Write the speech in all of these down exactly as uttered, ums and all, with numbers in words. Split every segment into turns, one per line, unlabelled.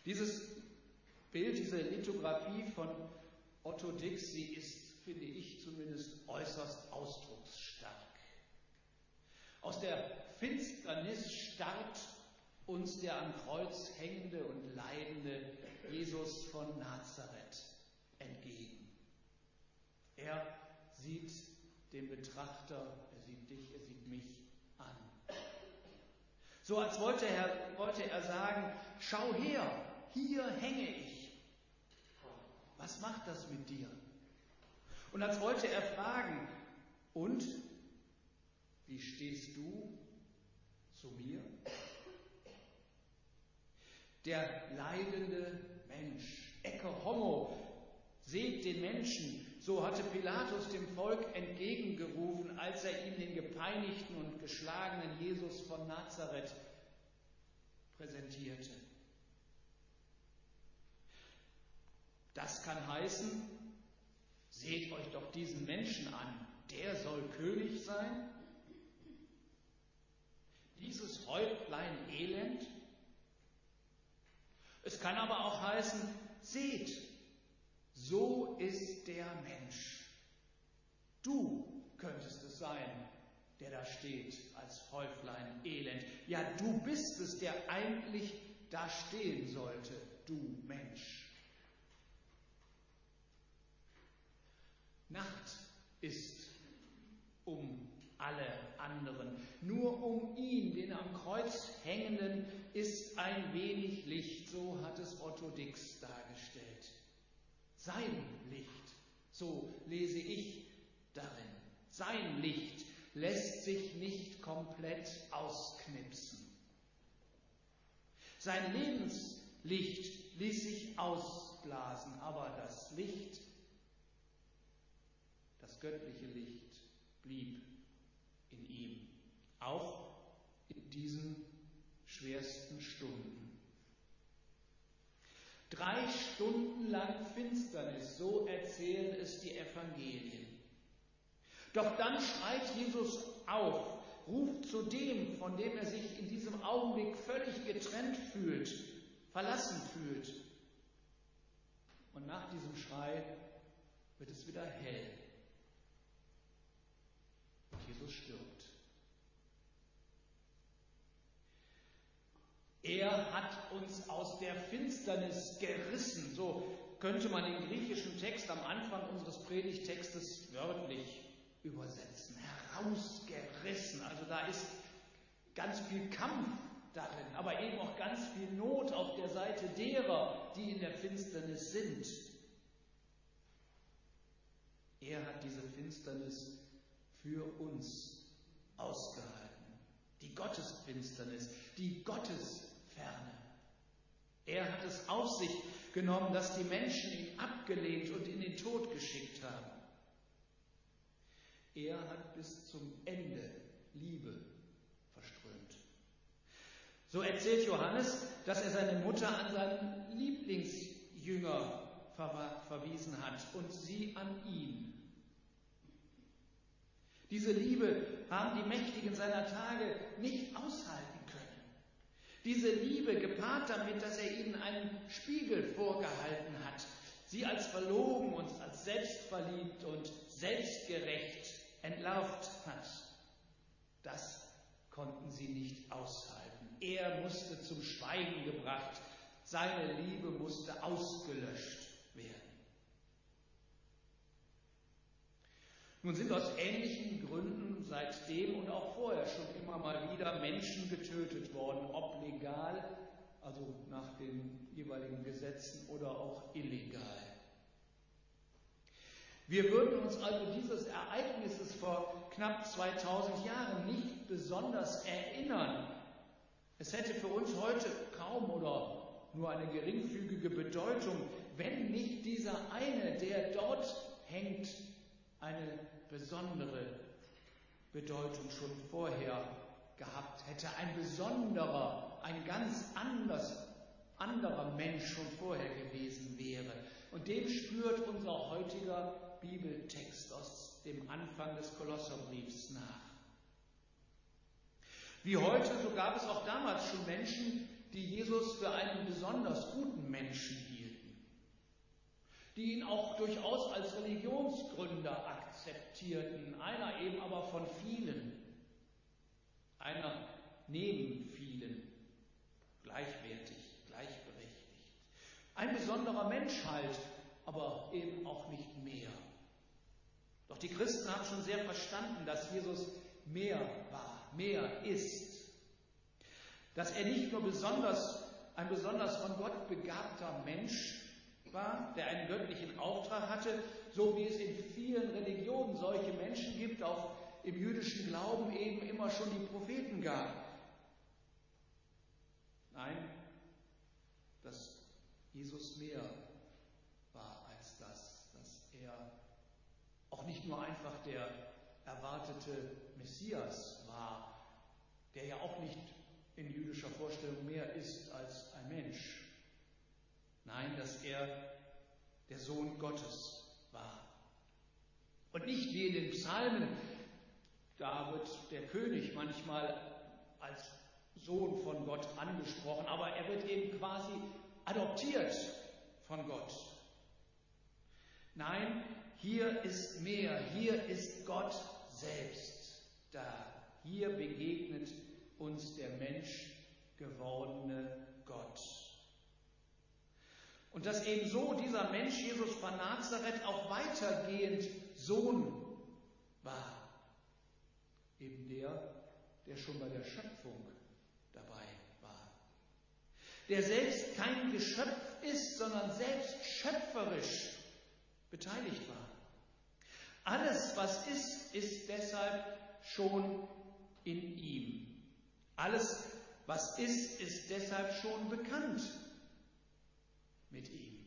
Dieses Bild, diese Lithografie von Otto Dix, sie ist, finde ich zumindest, äußerst ausdrucksstark. Aus der Finsternis starrt uns der am Kreuz hängende und leidende Jesus von Nazareth entgegen. Er sieht den Betrachter, er sieht dich, er sieht mich an. So als wollte er, wollte er sagen, schau her, hier hänge ich. Was macht das mit dir? Und als wollte er fragen, und wie stehst du zu mir? Der leidende Mensch, Ecce homo, seht den Menschen, so hatte Pilatus dem Volk entgegengerufen, als er ihm den gepeinigten und geschlagenen Jesus von Nazareth präsentierte. Das kann heißen, seht euch doch diesen Menschen an, der soll König sein? Dieses Häuptlein Elend? Es kann aber auch heißen, seht, so ist der Mensch. Du könntest es sein, der da steht als Häuflein Elend. Ja, du bist es, der eigentlich da stehen sollte, du Mensch. Nacht ist um alle anderen. Nur um ihn, den am Kreuz hängenden, ist ein wenig Licht. So hat es Otto Dix dargestellt. Sein Licht, so lese ich darin. Sein Licht lässt sich nicht komplett ausknipsen. Sein Lebenslicht ließ sich ausblasen, aber das Licht, das göttliche Licht, blieb in ihm, auch in diesen schwersten Stunden. Drei Stunden lang Finsternis, so erzählen es die Evangelien. Doch dann schreit Jesus auf, ruft zu dem, von dem er sich in diesem Augenblick völlig getrennt fühlt, verlassen fühlt. Und nach diesem Schrei wird es wieder hell. Und Jesus stirbt. Er hat uns aus der Finsternis gerissen. So könnte man den griechischen Text am Anfang unseres Predigtextes wörtlich übersetzen. Herausgerissen. Also da ist ganz viel Kampf darin, aber eben auch ganz viel Not auf der Seite derer, die in der Finsternis sind. Er hat diese Finsternis für uns ausgehalten. Die Gottesfinsternis, die Gottesferne. Er hat es auf sich genommen, dass die Menschen ihn abgelehnt und in den Tod geschickt haben. Er hat bis zum Ende Liebe verströmt. So erzählt Johannes, dass er seine Mutter an seinen Lieblingsjünger ver- verwiesen hat und sie an ihn. Diese Liebe haben die Mächtigen seiner Tage nicht aushalten können. Diese Liebe gepaart damit, dass er ihnen einen Spiegel vorgehalten hat, sie als verlogen und als selbstverliebt und selbstgerecht entlarvt hat. Das konnten sie nicht aushalten. Er musste zum Schweigen gebracht, seine Liebe musste ausgelöscht werden. Nun sind aus ähnlichen Gründen seitdem und auch vorher schon immer mal wieder Menschen getötet worden, ob legal, also nach den jeweiligen Gesetzen, oder auch illegal. Wir würden uns also dieses Ereignisses vor knapp zweitausend Jahren nicht besonders erinnern. Es hätte für uns heute kaum oder nur eine geringfügige Bedeutung, wenn nicht dieser eine, der dort hängt, eine besondere Bedeutung schon vorher gehabt hätte. Ein besonderer, ein ganz anders, anderer Mensch schon vorher gewesen wäre. Und dem spürt unser heutiger Bibeltext aus dem Anfang des Kolosserbriefs nach. Wie heute, so gab es auch damals schon Menschen, die Jesus für einen besonders guten Menschen hielten, die ihn auch durchaus als Religionsgründer akzeptierten, einer eben aber von vielen, einer neben vielen, gleichwertig, gleichberechtigt. Ein besonderer Mensch halt, aber eben auch nicht mehr. Doch die Christen haben schon sehr verstanden, dass Jesus mehr war, mehr ist. Dass er nicht nur besonders, ein besonders von Gott begabter Mensch war, der einen göttlichen Auftrag hatte, so wie es in vielen Religionen solche Menschen gibt, auch im jüdischen Glauben eben immer schon die Propheten gab. Nein, dass Jesus mehr war als das, dass er auch nicht nur einfach der erwartete Messias war, der ja auch nicht in jüdischer Vorstellung mehr ist als ein Mensch. Nein, dass er der Sohn Gottes war. Und nicht wie in den Psalmen, da wird der König manchmal als Sohn von Gott angesprochen, aber er wird eben quasi adoptiert von Gott. Nein, hier ist mehr, hier ist Gott selbst da. Hier begegnet uns der Mensch gewordene Gott. Und dass eben so dieser Mensch Jesus von Nazareth auch weitergehend Sohn war. Eben der, der schon bei der Schöpfung dabei war. Der selbst kein Geschöpf ist, sondern selbst schöpferisch beteiligt war. Alles, was ist, ist deshalb schon in ihm. Alles, was ist, ist deshalb schon bekannt mit ihm.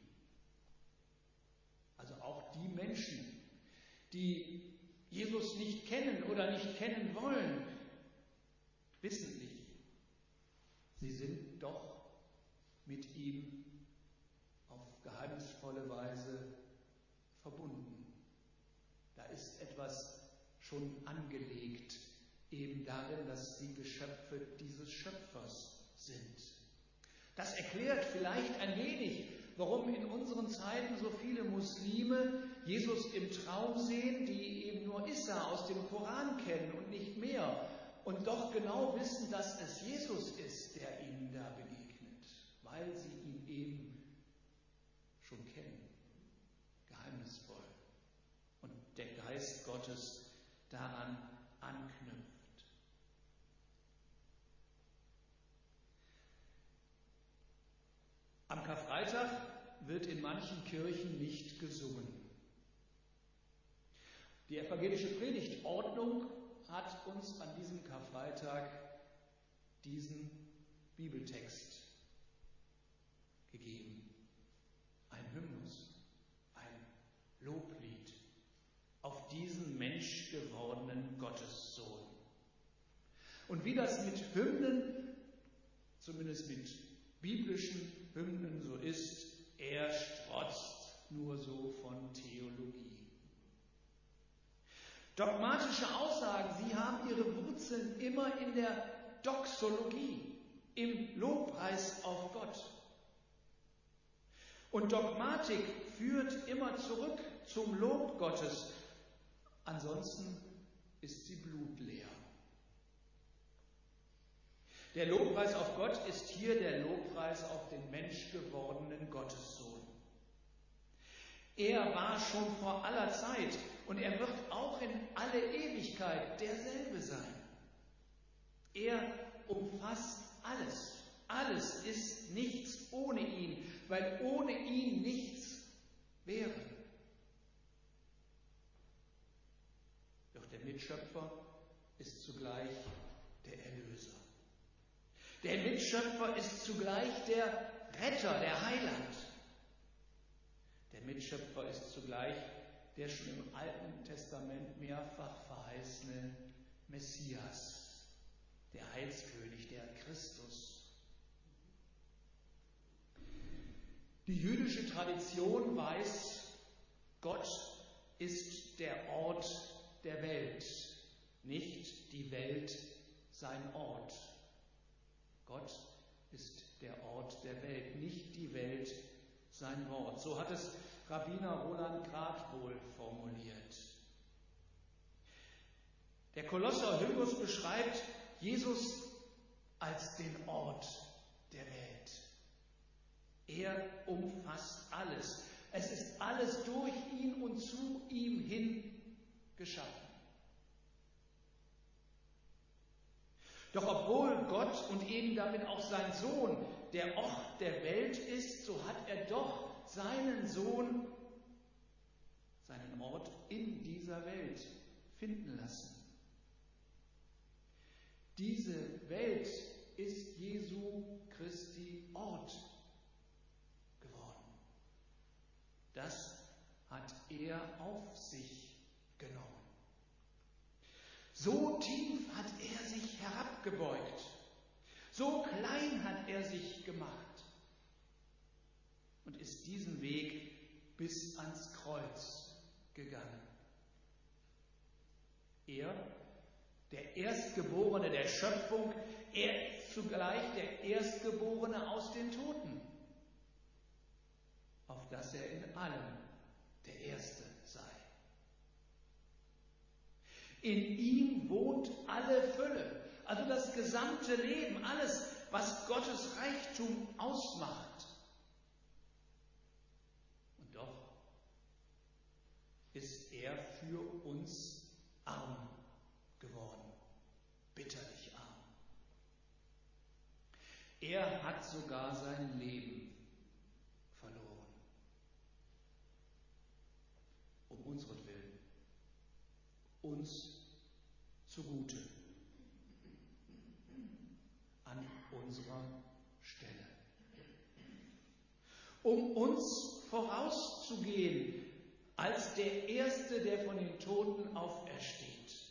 Also auch die Menschen, die Jesus nicht kennen oder nicht kennen wollen, wissen nicht, sie sind doch mit ihm auf geheimnisvolle Weise verbunden. Da ist etwas schon angelegt, eben darin, dass sie Geschöpfe dieses Schöpfers sind. Das erklärt vielleicht ein wenig, warum in unseren Zeiten so viele Muslime Jesus im Traum sehen, die eben nur Issa aus dem Koran kennen und nicht mehr und doch genau wissen, dass es Jesus ist, der ihnen da begegnet, weil sie ihn eben schon kennen, geheimnisvoll, und der Geist Gottes daran anknüpft. Am Karfreitag wird in manchen Kirchen nicht gesungen. Die evangelische Predigtordnung hat uns an diesem Karfreitag diesen Bibeltext gegeben. Ein Hymnus, ein Loblied auf diesen menschgewordenen Gottessohn. Und wie das mit Hymnen, zumindest mit biblischen Hymnen so ist, er strotzt nur so von Theologie. Dogmatische Aussagen, sie haben ihre Wurzeln immer in der Doxologie, im Lobpreis auf Gott. Und Dogmatik führt immer zurück zum Lob Gottes. Ansonsten ist sie blutleer. Der Lobpreis auf Gott ist hier der Lobpreis auf den menschgewordenen Gottessohn. Er war schon vor aller Zeit und er wird auch in alle Ewigkeit derselbe sein. Er umfasst alles. Alles ist nichts ohne ihn, weil ohne ihn nichts wäre. Doch der Mitschöpfer ist zugleich der Erlöser. Der Mitschöpfer ist zugleich der Retter, der Heiland. Der Mitschöpfer ist zugleich der schon im Alten Testament mehrfach verheißene Messias, der Heilskönig, der Christus. Die jüdische Tradition weiß, Gott ist der Ort der Welt, nicht die Welt sein Ort. Gott ist der Ort der Welt, nicht die Welt sein Wort. So hat es Rabbiner Roland Grath wohl formuliert. Der Kolosser Hymnus beschreibt Jesus als den Ort der Welt. Er umfasst alles. Es ist alles durch ihn und zu ihm hin geschaffen. Doch obwohl Gott und eben damit auch sein Sohn der Ort der Welt ist, so hat er doch seinen Sohn, seinen Ort in dieser Welt finden lassen. Diese Welt ist Jesu Christi Ort geworden. Das hat er auf sich genommen. So tief hat er sich herabgebeugt. So klein hat er sich gemacht und ist diesen Weg bis ans Kreuz gegangen. Er, der Erstgeborene der Schöpfung, er ist zugleich der Erstgeborene aus den Toten, auf dass er in allem der Erste sei. In ihm wohnt alle Fülle, also das gesamte Leben, alles, was Gottes Reichtum ausmacht. Und doch ist er für uns arm geworden, bitterlich arm. Er hat sogar sein Leben verloren. Um unseretwillen, uns zugute, an unserer Stelle. Um uns vorauszugehen als der Erste, der von den Toten aufersteht.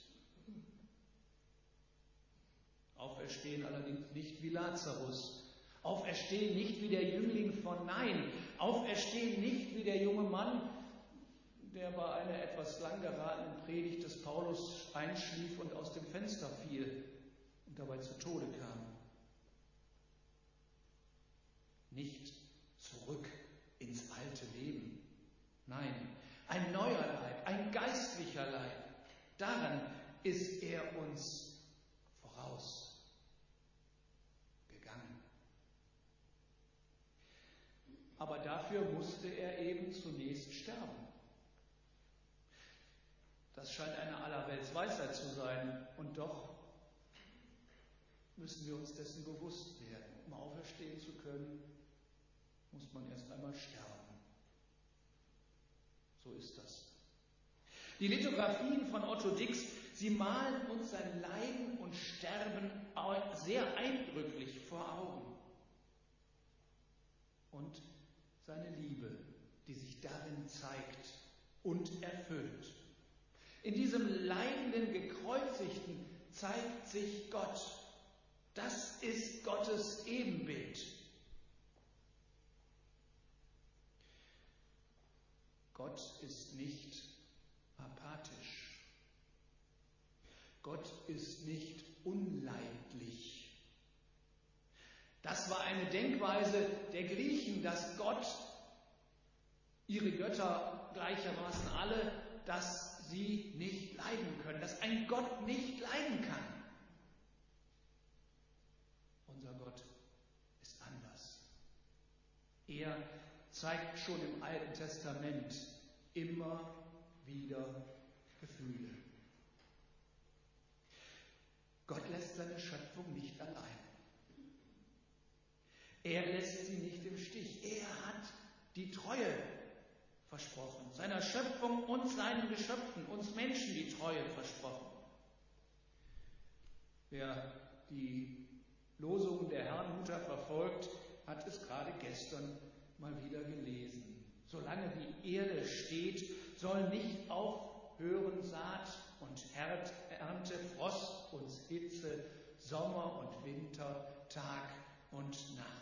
Auferstehen allerdings nicht wie Lazarus. Auferstehen nicht wie der Jüngling von Nain. Auferstehen nicht wie der junge Mann, der bei einer etwas lang geratenen Predigt des Paulus einschlief und aus dem Fenster fiel und dabei zu Tode kam. Nicht zurück ins alte Leben. Nein, ein neuer Leib, ein geistlicher Leib. Daran ist er uns vorausgegangen. Aber dafür musste er eben zunächst sterben. Das scheint eine Allerweltsweisheit zu sein, und doch müssen wir uns dessen bewusst werden. Um auferstehen zu können, muss man erst einmal sterben. So ist das. Die Lithografien von Otto Dix, sie malen uns sein Leiden und Sterben sehr eindrücklich vor Augen. Und seine Liebe, die sich darin zeigt und erfüllt. In diesem leidenden Gekreuzigten zeigt sich Gott. Das ist Gottes Ebenbild. Gott ist nicht apathisch. Gott ist nicht unleidlich. Das war eine Denkweise der Griechen, dass Gott, ihre Götter gleichermaßen alle, dass sie nicht leiden können, dass ein Gott nicht leiden kann. Unser Gott ist anders. Er zeigt schon im Alten Testament immer wieder Gefühle. Gott lässt seine Schöpfung nicht allein. Er lässt sie nicht im Stich. Er hat die Treue versprochen, seiner Schöpfung und seinen Geschöpfen, uns Menschen die Treue versprochen. Wer die Losungen der Herrnhuter verfolgt, hat es gerade gestern mal wieder gelesen. Solange die Erde steht, soll nicht aufhören Saat und Ernte, Frost und Hitze, Sommer und Winter, Tag und Nacht.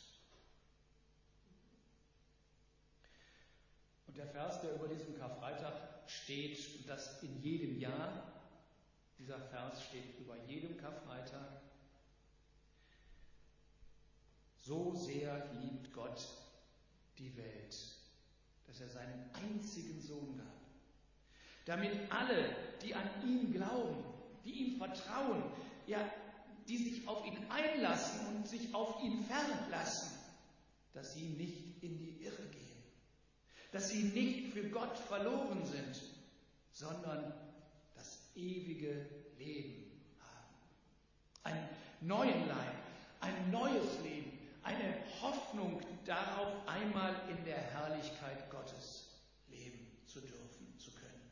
Und der Vers, der über diesem Karfreitag steht, und das in jedem Jahr, dieser Vers steht über jedem Karfreitag: So sehr liebt Gott die Welt, dass er seinen einzigen Sohn gab, damit alle, die an ihn glauben, die ihm vertrauen, ja, die sich auf ihn einlassen und sich auf ihn verlassen, dass sie nicht in die Irre gehen, dass sie nicht für Gott verloren sind, sondern das ewige Leben haben. Ein neuen Leib, ein neues Leben, eine Hoffnung darauf, einmal in der Herrlichkeit Gottes leben zu dürfen, zu können.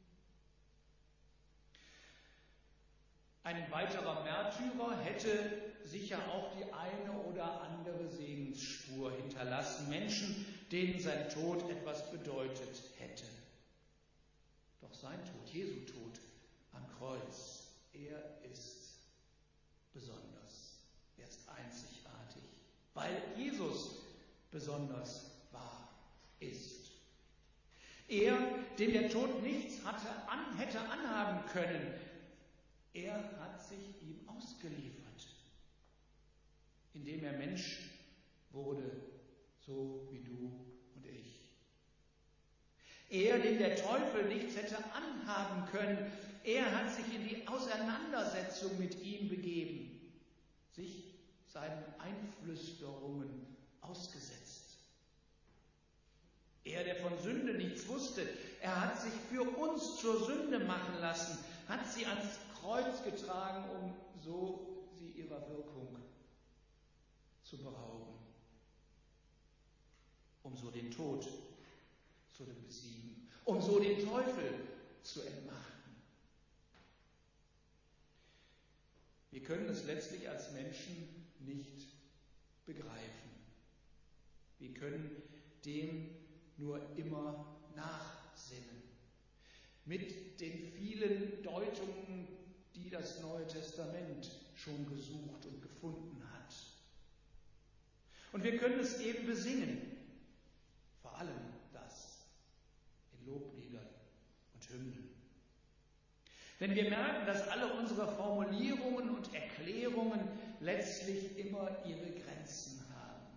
Ein weiterer Märtyrer hätte sicher auch die eine oder andere Segensspur hinterlassen, Menschen, denen sein Tod etwas bedeutet hätte. Doch sein Tod, Jesu Tod am Kreuz, er ist besonders, er ist einzigartig, weil Jesus besonders war, ist. Er, dem der Tod nichts hatte, an, hätte anhaben können, er hat sich ihm ausgeliefert, indem er Mensch wurde, so wie du und ich. Er, dem der Teufel nichts hätte anhaben können, er hat sich in die Auseinandersetzung mit ihm begeben, sich seinen Einflüsterungen ausgesetzt. Er, der von Sünde nichts wusste, er hat sich für uns zur Sünde machen lassen, hat sie ans Kreuz getragen, um so sie ihrer Wirkung zu berauben, um so den Tod zu besiegen, um so den Teufel zu entmachten. Wir können es letztlich als Menschen nicht begreifen. Wir können dem nur immer nachsinnen. Mit den vielen Deutungen, die das Neue Testament schon gesucht und gefunden hat. Und wir können es eben besingen, vor allem das in Lobliedern und Hymnen. Denn wir merken, dass alle unsere Formulierungen und Erklärungen letztlich immer ihre Grenzen haben.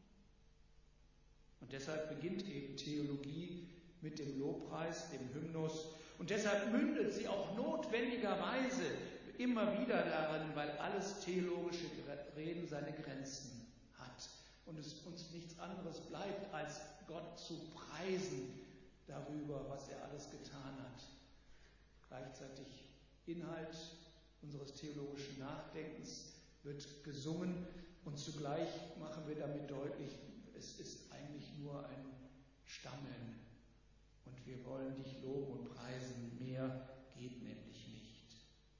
Und deshalb beginnt eben Theologie mit dem Lobpreis, dem Hymnus. Und deshalb mündet sie auch notwendigerweise immer wieder darin, weil alles theologische Reden seine Grenzen hat. Und es uns nichts anderes bleibt, als Gott zu preisen darüber, was er alles getan hat. Gleichzeitig Inhalt unseres theologischen Nachdenkens wird gesungen und zugleich machen wir damit deutlich, es ist eigentlich nur ein Stammeln und wir wollen dich loben und preisen, mehr geht nämlich nicht.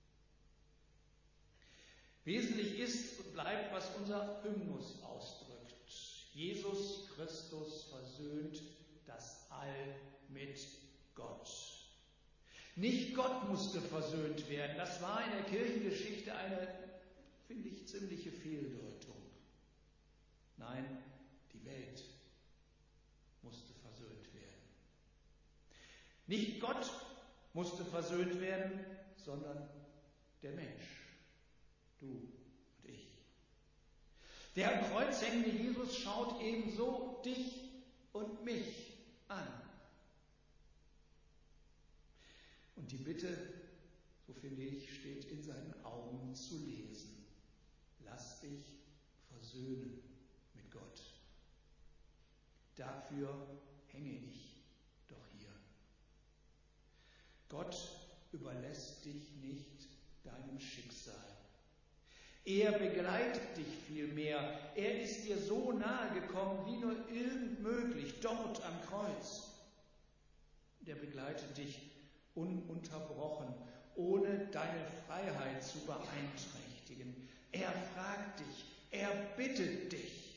Wesentlich ist und bleibt, was unser Hymnus ausdrückt. Jesus Christus versöhnt das All mit Gott. Nicht Gott musste versöhnt werden. Das war in der Kirchengeschichte eine, finde ich, ziemliche Fehldeutung. Nein, die Welt musste versöhnt werden. Nicht Gott musste versöhnt werden, sondern der Mensch, du und ich. Der am Kreuz hängende Jesus schaut ebenso dich und mich an. Und die Bitte, so finde ich, steht in seinen Augen zu lesen. Lass dich versöhnen mit Gott. Dafür hänge ich doch hier. Gott überlässt dich nicht deinem Schicksal. Er begleitet dich vielmehr. Er ist dir so nahe gekommen, wie nur irgend möglich, dort am Kreuz. Der begleitet dich ununterbrochen, ohne deine Freiheit zu beeinträchtigen. Er fragt dich, er bittet dich.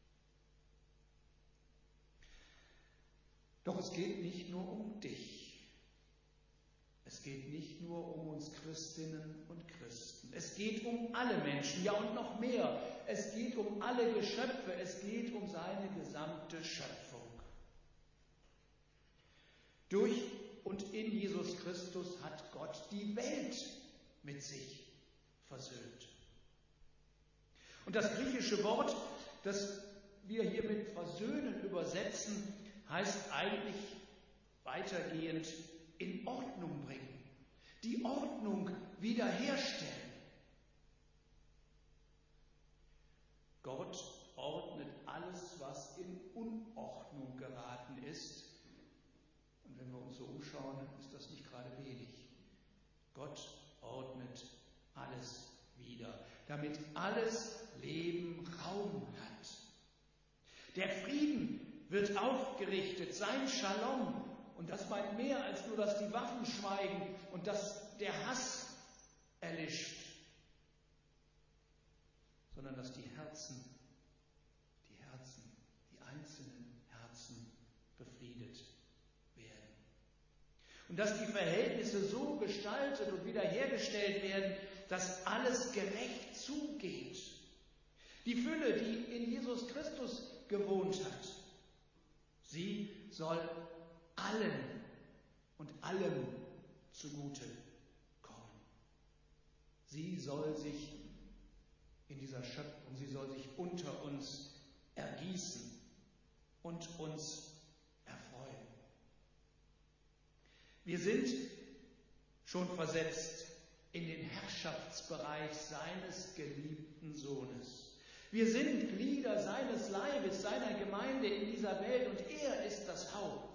Doch es geht nicht nur um dich. Es geht nicht nur um uns Christinnen und Christen. Es geht um alle Menschen, ja und noch mehr. Es geht um alle Geschöpfe, es geht um seine gesamte Schöpfung. Durch und in Jesus Christus hat Gott die Welt mit sich versöhnt. Und das griechische Wort, das wir hier mit versöhnen übersetzen, heißt eigentlich weitergehend in Ordnung bringen, die Ordnung wiederherstellen. Gott ordnet alles, was in Unordnung geraten ist. Und wenn wir uns so umschauen, ist das nicht gerade wenig. Gott ordnet alles wieder, damit alles Leben Raum hat. Der Frieden wird aufgerichtet, sein Shalom. Und das meint mehr als nur, dass die Waffen schweigen und dass der Hass erlischt, sondern dass die Herzen, die Herzen, die einzelnen Herzen befriedet werden. Und dass die Verhältnisse so gestaltet und wiederhergestellt werden, dass alles gerecht zugeht. Die Fülle, die in Jesus Christus gewohnt hat, sie soll allen und allem zugute kommen. Sie soll sich in dieser Schöpfung, sie soll sich unter uns ergießen und uns erfreuen. Wir sind schon versetzt in den Herrschaftsbereich seines geliebten Sohnes. Wir sind Glieder seines Leibes, seiner Gemeinde in dieser Welt und er ist das Haupt.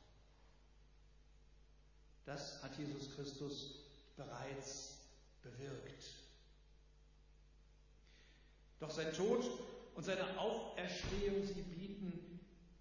Das hat Jesus Christus bereits bewirkt. Doch sein Tod und seine Auferstehung, sie bieten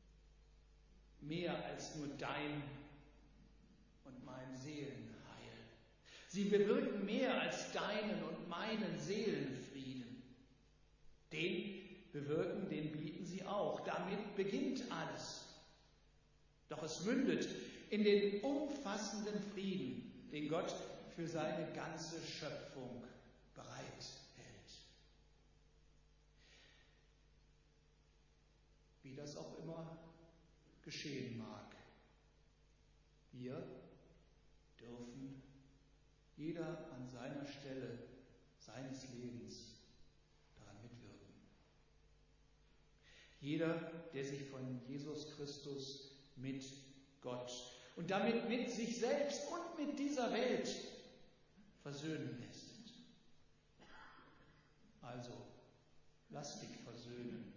mehr als nur dein und mein Seelenheil. Sie bewirken mehr als deinen und meinen Seelenfrieden. Den bewirken, den bieten sie auch. Damit beginnt alles. Doch es mündet in den umfassenden Frieden, den Gott für seine ganze Schöpfung bereithält. Wie das auch immer geschehen mag. Wir dürfen jeder an seiner Stelle seines Lebens daran mitwirken. Jeder, der sich von Jesus Christus mit Gott und damit mit sich selbst und mit dieser Welt versöhnen lässt. Also, lass dich versöhnen